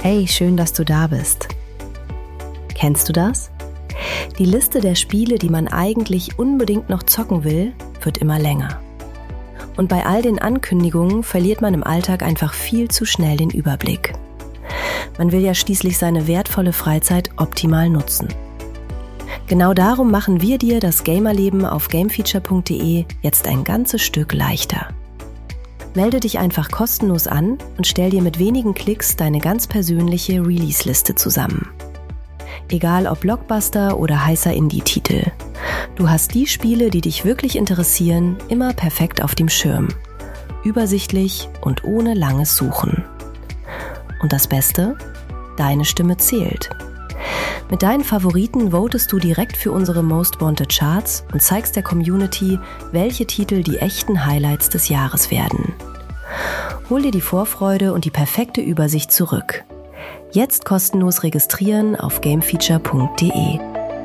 Hey, schön, dass du da bist. Kennst du das? Die Liste der Spiele, die man eigentlich unbedingt noch zocken will, wird immer länger. Und bei all den Ankündigungen verliert man im Alltag einfach viel zu schnell den Überblick. Man will ja schließlich seine wertvolle Freizeit optimal nutzen. Genau darum machen wir dir das Gamerleben auf gamefeature.de jetzt ein ganzes Stück leichter. Melde dich einfach kostenlos an und stell dir mit wenigen Klicks deine ganz persönliche Release-Liste zusammen. Egal ob Blockbuster oder heißer Indie-Titel. Du hast die Spiele, die dich wirklich interessieren, immer perfekt auf dem Schirm. Übersichtlich und ohne langes Suchen. Und das Beste? Deine Stimme zählt. Mit deinen Favoriten votest du direkt für unsere Most Wanted Charts und zeigst der Community, welche Titel die echten Highlights des Jahres werden. Hol dir die Vorfreude und die perfekte Übersicht zurück. Jetzt kostenlos registrieren auf gamefeature.de.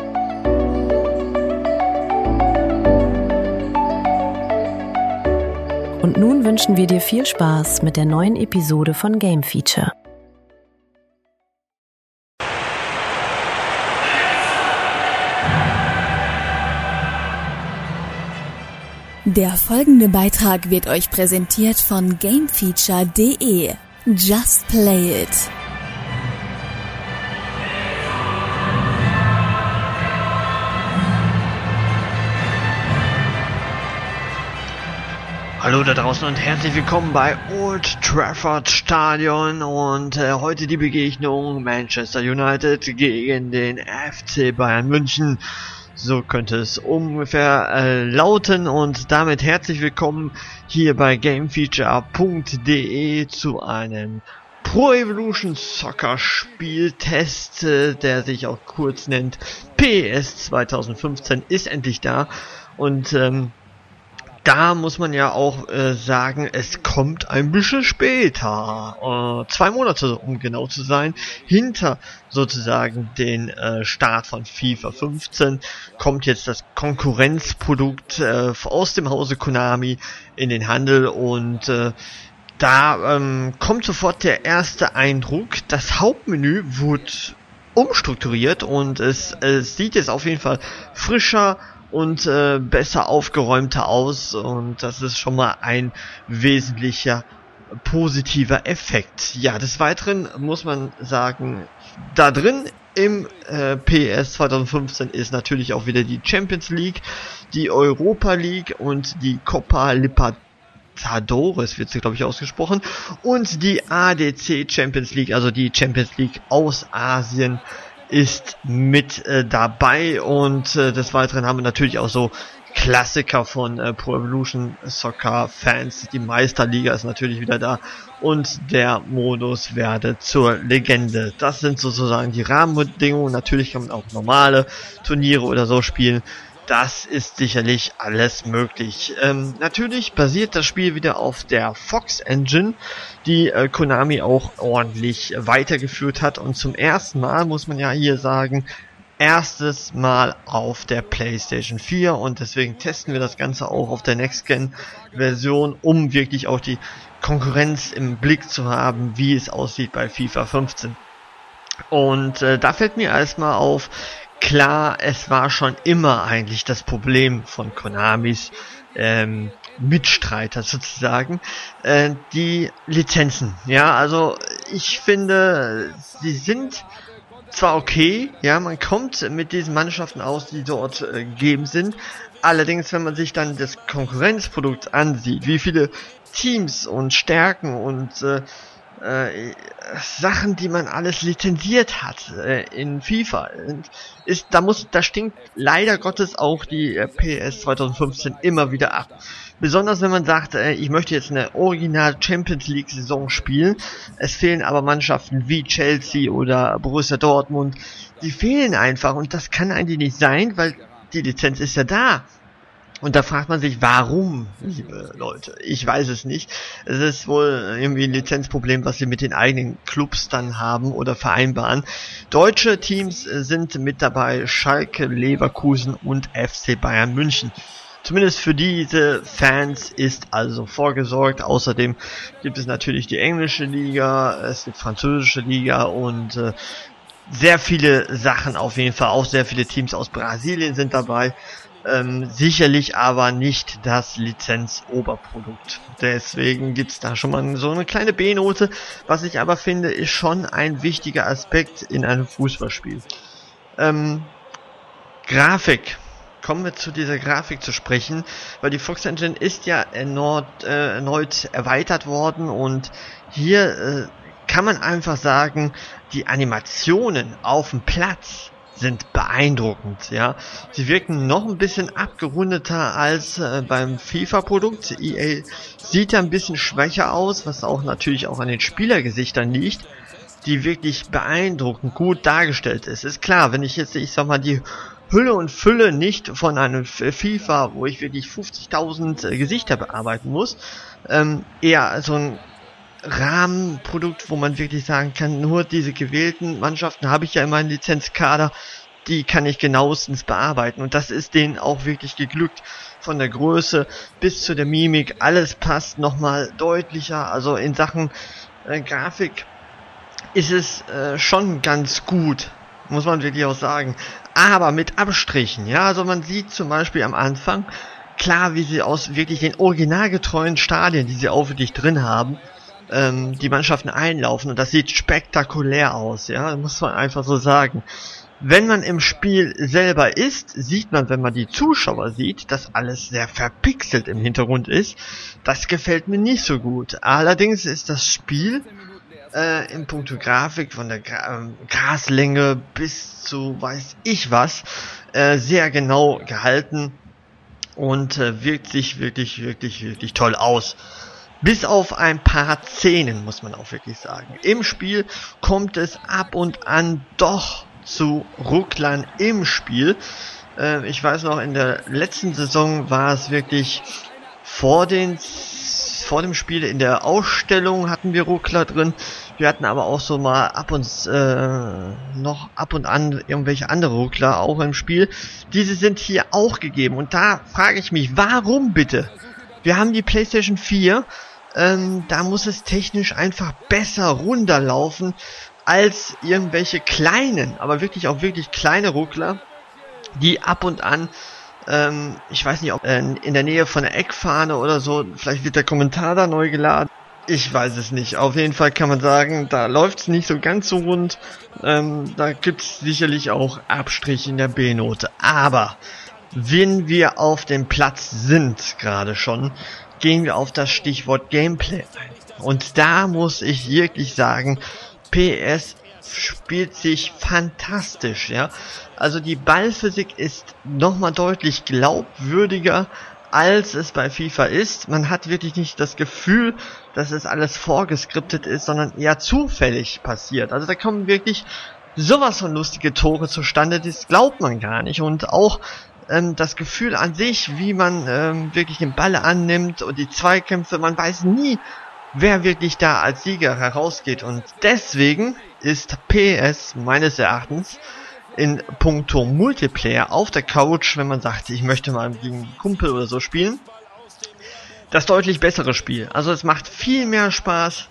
Und nun wünschen wir dir viel Spaß mit der neuen Episode von Game Feature. Der folgende Beitrag wird euch präsentiert von gamefeature.de. Just play it! Hallo da draußen und herzlich willkommen bei Old Trafford Stadion und heute die Begegnung Manchester United gegen den FC Bayern München. So könnte es ungefähr lauten und damit herzlich willkommen hier bei gamefeature.de zu einem Pro Evolution Soccer Spieltest, der sich auch kurz nennt PES 2015, ist endlich da und da muss man ja auch sagen, es kommt ein bisschen später, 2 Monate, um genau zu sein, hinter sozusagen den Start von FIFA 15 kommt jetzt das Konkurrenzprodukt aus dem Hause Konami in den Handel und da kommt sofort der erste Eindruck, das Hauptmenü wurde umstrukturiert und es sieht jetzt auf jeden Fall frischer und besser aufgeräumter aus und das ist schon mal ein wesentlicher positiver Effekt. Ja, des Weiteren muss man sagen, da drin im PES 2015 ist natürlich auch wieder die Champions League, die Europa League und die Copa Libertadores wird sie glaube ich ausgesprochen und die ADC Champions League, also die Champions League aus Asien ist mit dabei und des Weiteren haben wir natürlich auch so Klassiker von Pro Evolution Soccer Fans. Die Meisterliga ist natürlich wieder da und der Modus werde zur Legende. Das sind sozusagen die Rahmenbedingungen. Natürlich kann man auch normale Turniere oder so spielen. Das ist sicherlich alles möglich. Natürlich basiert das Spiel wieder auf der Fox Engine, die Konami auch ordentlich weitergeführt hat. Und zum ersten Mal, muss man ja hier sagen, erstes Mal auf der PlayStation 4. Und deswegen testen wir das Ganze auch auf der Next-Gen-Version, um wirklich auch die Konkurrenz im Blick zu haben, wie es aussieht bei FIFA 15. Und da fällt mir erstmal auf, klar, es war schon immer eigentlich das Problem von Konamis Mitstreiter sozusagen, die Lizenzen. Ja, also ich finde, sie sind zwar okay, ja, man kommt mit diesen Mannschaften aus, die dort gegeben sind, allerdings, wenn man sich dann das Konkurrenzprodukt ansieht, wie viele Teams und Stärken und Sachen, die man alles lizenziert hat in FIFA, da stinkt leider Gottes auch die PES 2015 immer wieder ab. Besonders wenn man sagt, ich möchte jetzt eine Original Champions League Saison spielen, es fehlen aber Mannschaften wie Chelsea oder Borussia Dortmund, die fehlen einfach und das kann eigentlich nicht sein, weil die Lizenz ist ja da. Und da fragt man sich, warum, liebe Leute? Ich weiß es nicht. Es ist wohl irgendwie ein Lizenzproblem, was sie mit den eigenen Clubs dann haben oder vereinbaren. Deutsche Teams sind mit dabei, Schalke, Leverkusen und FC Bayern München. Zumindest für diese Fans ist also vorgesorgt. Außerdem gibt es natürlich die englische Liga, es gibt französische Liga und sehr viele Sachen auf jeden Fall. Auch sehr viele Teams aus Brasilien sind dabei. Sicherlich aber nicht das Lizenzoberprodukt. Deswegen gibt's da schon mal so eine kleine B-Note. Was ich aber finde, ist schon ein wichtiger Aspekt in einem Fußballspiel. Grafik. Kommen wir zu dieser Grafik zu sprechen, weil die Fox Engine ist ja erneut erweitert worden und hier kann man einfach sagen, die Animationen auf dem Platz sind beeindruckend, ja. Sie wirken noch ein bisschen abgerundeter als beim FIFA-Produkt. EA sieht da ein bisschen schwächer aus, was auch natürlich auch an den Spielergesichtern liegt, die wirklich beeindruckend gut dargestellt ist. Ist klar, wenn ich jetzt, ich sag mal, die Hülle und Fülle nicht von einem FIFA, wo ich wirklich 50.000 Gesichter bearbeiten muss, eher so ein Rahmenprodukt, wo man wirklich sagen kann, nur diese gewählten Mannschaften habe ich ja in meinem Lizenzkader, die kann ich genauestens bearbeiten und das ist denen auch wirklich geglückt. Von der Größe bis zu der Mimik, alles passt nochmal deutlicher, also in Sachen Grafik ist es schon ganz gut, muss man wirklich auch sagen, aber mit Abstrichen, ja, also man sieht zum Beispiel am Anfang, klar, wie sie aus wirklich den originalgetreuen Stadien, die sie auch wirklich drin haben, die Mannschaften einlaufen und das sieht spektakulär aus, ja, muss man einfach so sagen. Wenn man im Spiel selber ist, sieht man, wenn man die Zuschauer sieht, dass alles sehr verpixelt im Hintergrund ist. Das gefällt mir nicht so gut. Allerdings ist das Spiel in puncto Grafik von der Graslänge bis zu weiß ich was sehr genau gehalten und wirkt sich wirklich toll aus. Bis auf ein paar Szenen, muss man auch wirklich sagen. Im Spiel kommt es ab und an doch zu Rucklern im Spiel. Ich weiß noch, in der letzten Saison war es wirklich vor dem Spiel in der Ausstellung hatten wir Ruckler drin. Wir hatten aber auch so mal ab und an irgendwelche andere Ruckler auch im Spiel. Diese sind hier auch gegeben und da frage ich mich, warum bitte? Wir haben die PlayStation 4, da muss es technisch einfach besser runterlaufen als irgendwelche kleinen, aber wirklich kleine Ruckler, die ab und an, ich weiß nicht, ob in der Nähe von der Eckfahne oder so, vielleicht wird der Kommentar da neu geladen, ich weiß es nicht. Auf jeden Fall kann man sagen, da läuft es nicht so ganz so rund, da gibt es sicherlich auch Abstriche in der B-Note, aber wenn wir auf dem Platz sind, gerade schon, gehen wir auf das Stichwort Gameplay ein. Und da muss ich wirklich sagen, PS spielt sich fantastisch, ja. Also die Ballphysik ist nochmal deutlich glaubwürdiger, als es bei FIFA ist. Man hat wirklich nicht das Gefühl, dass es alles vorgeskriptet ist, sondern eher zufällig passiert. Also da kommen wirklich sowas von lustige Tore zustande, das glaubt man gar nicht. Und auch das Gefühl an sich, wie man wirklich den Ball annimmt und die Zweikämpfe, man weiß nie, wer wirklich da als Sieger herausgeht. Und deswegen ist PS meines Erachtens in puncto Multiplayer auf der Couch, wenn man sagt, ich möchte mal gegen einen Kumpel oder so spielen, das deutlich bessere Spiel. Also es macht viel mehr Spaß,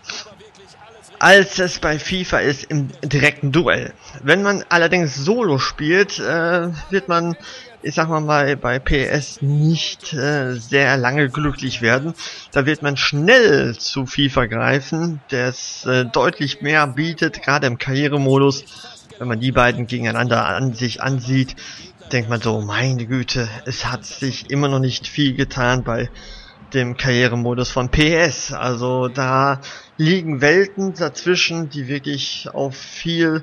als es bei FIFA ist im direkten Duell. Wenn man allerdings Solo spielt, wird man, ich sag mal, bei PS nicht sehr lange glücklich werden. Da wird man schnell zu FIFA greifen, der es deutlich mehr bietet, gerade im Karrieremodus. Wenn man die beiden gegeneinander ansieht, denkt man so, meine Güte, es hat sich immer noch nicht viel getan bei dem Karrieremodus von PS. Also da liegen Welten dazwischen, die wirklich auf viel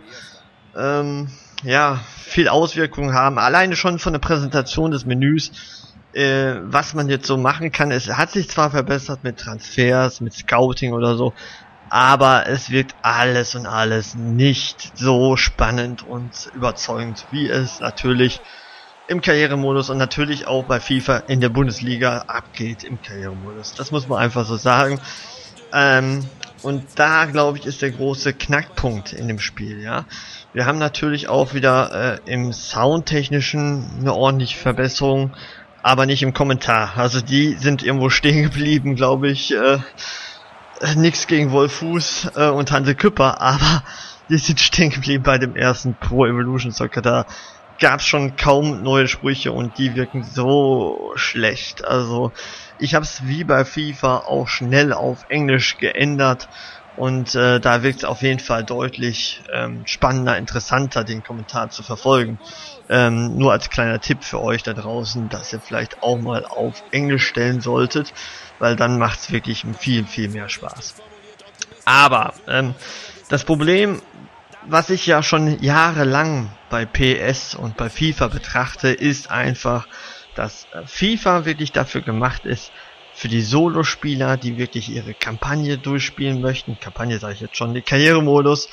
Auswirkungen haben. Alleine schon von der Präsentation des Menüs, was man jetzt so machen kann. Es hat sich zwar verbessert mit Transfers, mit Scouting oder so, aber es wird alles und alles nicht so spannend und überzeugend, wie es natürlich im Karrieremodus und natürlich auch bei FIFA in der Bundesliga abgeht im Karrieremodus. Das muss man einfach so sagen. Und da, glaube ich, ist der große Knackpunkt in dem Spiel, ja. Wir haben natürlich auch wieder im Soundtechnischen eine ordentliche Verbesserung. aber nicht im Kommentar. Also die sind irgendwo stehen geblieben, glaube ich. Nix gegen Wolf Fuß und Hanse Küpper, aber die sind stehen geblieben bei dem ersten Pro Evolution Soccer. Da gab es schon kaum neue Sprüche und die wirken so schlecht. Also ich habe es wie bei FIFA auch schnell auf Englisch geändert und da wirkt es auf jeden Fall deutlich spannender, interessanter, den Kommentar zu verfolgen. Nur als kleiner Tipp für euch da draußen, dass ihr vielleicht auch mal auf Englisch stellen solltet, weil dann macht es wirklich viel, viel mehr Spaß. Aber das Problem, was ich ja schon jahrelang bei PS und bei FIFA betrachte, ist einfach, dass FIFA wirklich dafür gemacht ist, für die Solospieler, die wirklich ihre Kampagne durchspielen möchten. Kampagne sage ich jetzt schon, die Karrieremodus,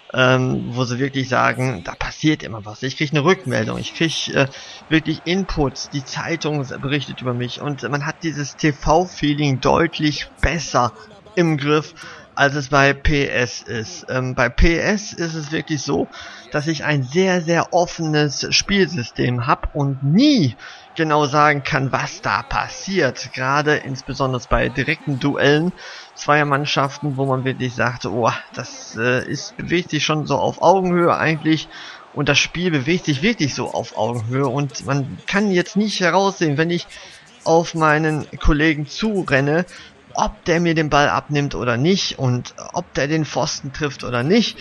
wo sie wirklich sagen, da passiert immer was. Ich kriege eine Rückmeldung, ich kriege wirklich Inputs, die Zeitung berichtet über mich und man hat dieses TV-Feeling deutlich besser im Griff, als es bei PS ist. Bei PS ist es wirklich so, dass ich ein sehr, sehr offenes Spielsystem habe und nie genau sagen kann, was da passiert. Gerade insbesondere bei direkten Duellen zweier Mannschaften, wo man wirklich sagt, oh, das bewegt sich schon so auf Augenhöhe eigentlich und das Spiel bewegt sich wirklich so auf Augenhöhe und man kann jetzt nicht heraussehen, wenn ich auf meinen Kollegen zurenne, ob der mir den Ball abnimmt oder nicht und ob der den Pfosten trifft oder nicht.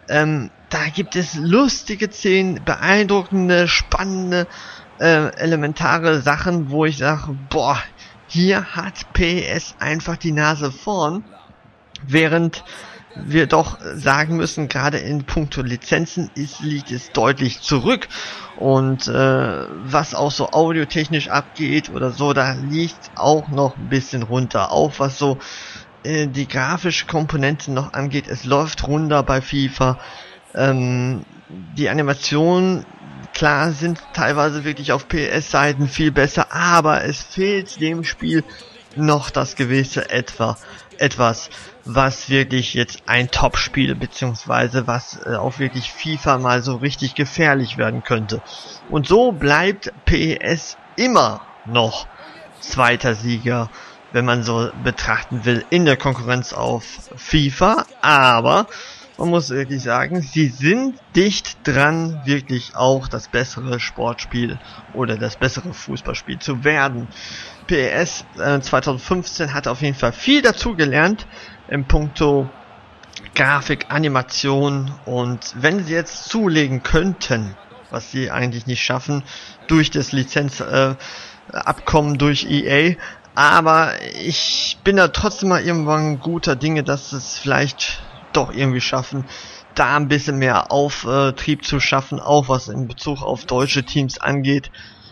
Da gibt es lustige Szenen, beeindruckende, spannende, elementare Sachen, wo ich sage, boah, hier hat PS einfach die Nase vorn, während wir doch sagen müssen, gerade in puncto Lizenzen liegt es deutlich zurück und was auch so audiotechnisch abgeht oder so, da liegt auch noch ein bisschen runter, auch was so die grafische Komponente noch angeht, es läuft runter bei FIFA, die Animationen, klar, sind teilweise wirklich auf PS-Seiten viel besser, aber es fehlt dem Spiel noch das gewisse etwas, was wirklich jetzt ein Top-Spiel, beziehungsweise was auch wirklich FIFA mal so richtig gefährlich werden könnte. Und so bleibt PS immer noch zweiter Sieger, wenn man so betrachten will, in der Konkurrenz auf FIFA, aber man muss wirklich sagen, sie sind dicht dran, wirklich auch das bessere Sportspiel oder das bessere Fußballspiel zu werden. PS 2015 hat auf jeden Fall viel dazugelernt im Puncto Grafik, Animation und wenn sie jetzt zulegen könnten, was sie eigentlich nicht schaffen, durch das Lizenzabkommen durch EA, aber ich bin da trotzdem mal irgendwann guter Dinge, dass es vielleicht doch irgendwie schaffen, da ein bisschen mehr Auftrieb zu schaffen, auch was in Bezug auf deutsche Teams angeht,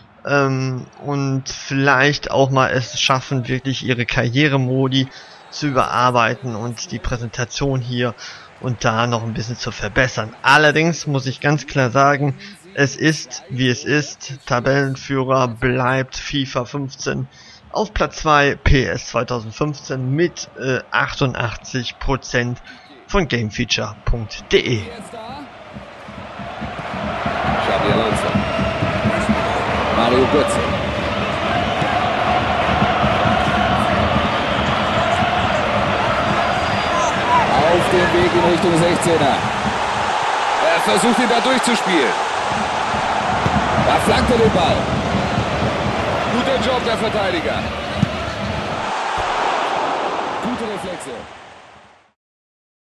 und vielleicht auch mal es schaffen, wirklich ihre Karrieremodi zu überarbeiten und die Präsentation hier und da noch ein bisschen zu verbessern. Allerdings muss ich ganz klar sagen, es ist, wie es ist. Tabellenführer bleibt FIFA 15. Auf Platz 2 PS 2015 mit 88% von gamefeature.de. Xabi Alonso. Mario Götze. Auf dem Weg in Richtung 16er. Er versucht ihn da durchzuspielen. Da flankt er den Ball. Guter Job der Verteidiger. Gute Reflexe.